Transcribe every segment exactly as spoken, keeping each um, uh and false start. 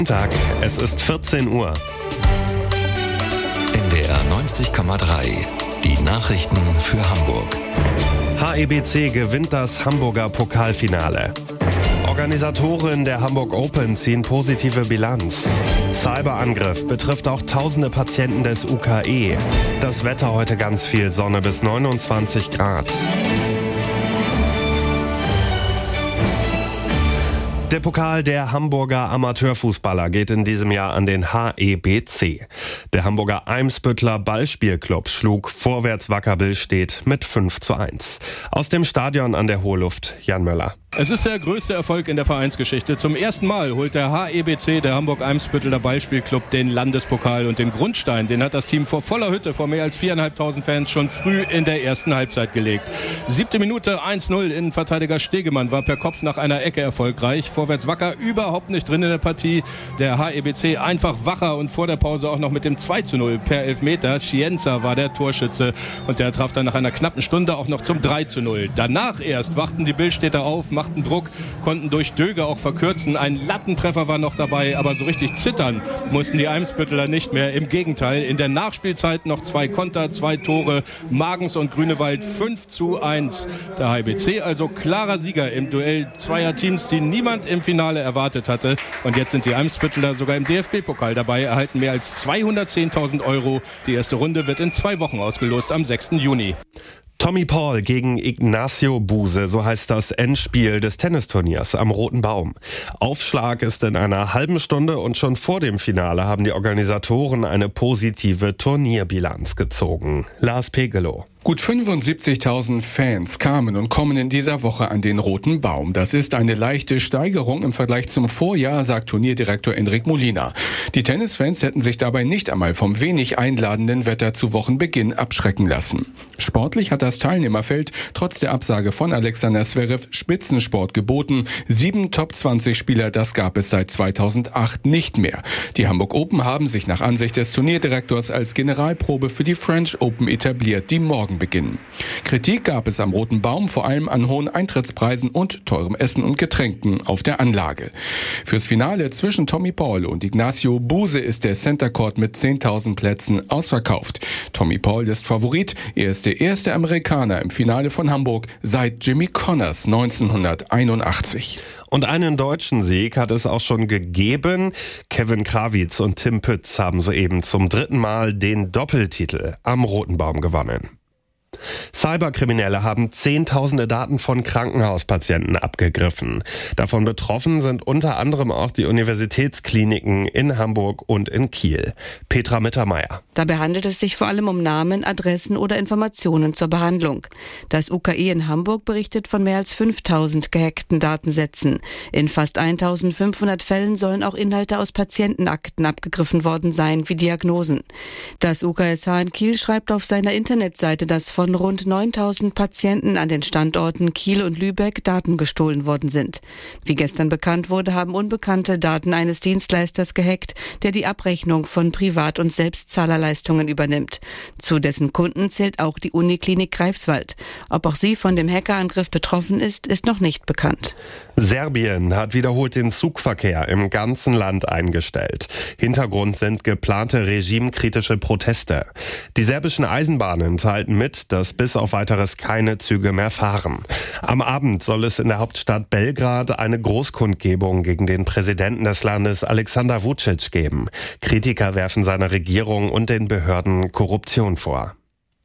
Tag, es ist vierzehn Uhr. N D R neunzig Komma drei, die Nachrichten für Hamburg. H E B C gewinnt das Hamburger Pokalfinale. Organisatoren der Hamburg Open ziehen positive Bilanz. Cyberangriff betrifft auch tausende Patienten des U K E. Das Wetter heute ganz viel Sonne bis neunundzwanzig Grad. Der Pokal der Hamburger Amateurfußballer geht in diesem Jahr an den H E B C. Der Hamburger Eimsbüttler Ballspielclub schlug Vorwärts Wacker Billstedt mit fünf zu eins. Aus dem Stadion an der Hohluft, Jan Möller. Es ist der größte Erfolg in der Vereinsgeschichte. Zum ersten Mal holt der H E B C, der Hamburg-Eimsbütteler Ballspielclub, den Landespokal. Und den Grundstein, den hat das Team vor voller Hütte, vor mehr als viertausendfünfhundert Fans, schon früh in der ersten Halbzeit gelegt. Siebte Minute, eins null. Innenverteidiger Stegemann war per Kopf nach einer Ecke erfolgreich. Vorwärts Wacker überhaupt nicht drin in der Partie. Der H E B C einfach wacher und vor der Pause auch noch mit dem zwei zu null per Elfmeter. Scienza war der Torschütze und der traf dann nach einer knappen Stunde auch noch zum drei zu null. Danach erst wachten die Billstädter auf, machten Druck, konnten durch Döge auch verkürzen. Ein Lattentreffer war noch dabei, aber so richtig zittern mussten die Eimsbütteler nicht mehr. Im Gegenteil, in der Nachspielzeit noch zwei Konter, zwei Tore, Magens und Grünewald fünf zu eins. Der H E B C also klarer Sieger im Duell zweier Teams, die niemand im Finale erwartet hatte. Und jetzt sind die Eimsbütteler sogar im D F B-Pokal dabei, erhalten mehr als zweihundertzehntausend Euro. Die erste Runde wird in zwei Wochen ausgelost, am sechsten Juni. Tommy Paul gegen Ignacio Buse, so heißt das Endspiel des Tennisturniers am Roten Baum. Aufschlag ist in einer halben Stunde und schon vor dem Finale haben die Organisatoren eine positive Turnierbilanz gezogen. Lars Pegelow. Gut fünfundsiebzigtausend Fans kamen und kommen in dieser Woche an den Roten Baum. Das ist eine leichte Steigerung im Vergleich zum Vorjahr, sagt Turnierdirektor Enric Molina. Die Tennisfans hätten sich dabei nicht einmal vom wenig einladenden Wetter zu Wochenbeginn abschrecken lassen. Sportlich hat das Teilnehmerfeld trotz der Absage von Alexander Zverev Spitzensport geboten. Sieben Top zwanzig Spieler, das gab es seit zweitausendacht nicht mehr. Die Hamburg Open haben sich nach Ansicht des Turnierdirektors als Generalprobe für die French Open etabliert, die morgen beginnen. Kritik gab es am Roten Baum vor allem an hohen Eintrittspreisen und teurem Essen und Getränken auf der Anlage. Fürs Finale zwischen Tommy Paul und Ignacio Buse ist der Center Court mit zehntausend Plätzen ausverkauft. Tommy Paul ist Favorit, er ist der erste Amerikaner im Finale von Hamburg seit Jimmy Connors neunzehnhunderteinundachtzig. Und einen deutschen Sieg hat es auch schon gegeben. Kevin Krawitz und Tim Pütz haben soeben zum dritten Mal den Doppeltitel am Roten Baum gewonnen. Cyberkriminelle haben zehntausende Daten von Krankenhauspatienten abgegriffen. Davon betroffen sind unter anderem auch die Universitätskliniken in Hamburg und in Kiel. Petra Mittermeier. Dabei handelt es sich vor allem um Namen, Adressen oder Informationen zur Behandlung. Das U K E in Hamburg berichtet von mehr als fünftausend gehackten Datensätzen. In fast eintausendfünfhundert Fällen sollen auch Inhalte aus Patientenakten abgegriffen worden sein, wie Diagnosen. Das U K S H in Kiel schreibt auf seiner Internetseite, dass von rund neuntausend Patienten an den Standorten Kiel und Lübeck Daten gestohlen worden sind. Wie gestern bekannt wurde, haben Unbekannte Daten eines Dienstleisters gehackt, der die Abrechnung von Privat- und Selbstzahlerleistungen übernimmt. Zu dessen Kunden zählt auch die Uniklinik Greifswald. Ob auch sie von dem Hackerangriff betroffen ist, ist noch nicht bekannt. Serbien hat wiederholt den Zugverkehr im ganzen Land eingestellt. Hintergrund sind geplante regimekritische Proteste. Die serbischen Eisenbahnen teilten mit, dass bis auf weiteres keine Züge mehr fahren. Am Abend soll es in der Hauptstadt Belgrad eine Großkundgebung gegen den Präsidenten des Landes Alexander Vučić geben. Kritiker werfen seiner Regierung und den Behörden Korruption vor.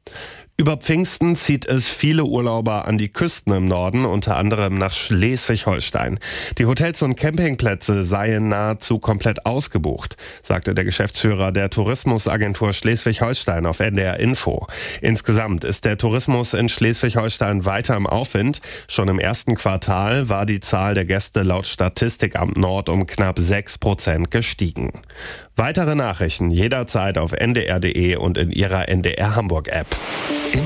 Über Pfingsten zieht es viele Urlauber an die Küsten im Norden, unter anderem nach Schleswig-Holstein. Die Hotels und Campingplätze seien nahezu komplett ausgebucht, sagte der Geschäftsführer der Tourismusagentur Schleswig-Holstein auf N D R Info. Insgesamt ist der Tourismus in Schleswig-Holstein weiter im Aufwind. Schon im ersten Quartal war die Zahl der Gäste laut Statistikamt Nord um knapp sechs Prozent gestiegen. Weitere Nachrichten jederzeit auf N D R punkt D E und in Ihrer N D R Hamburg App.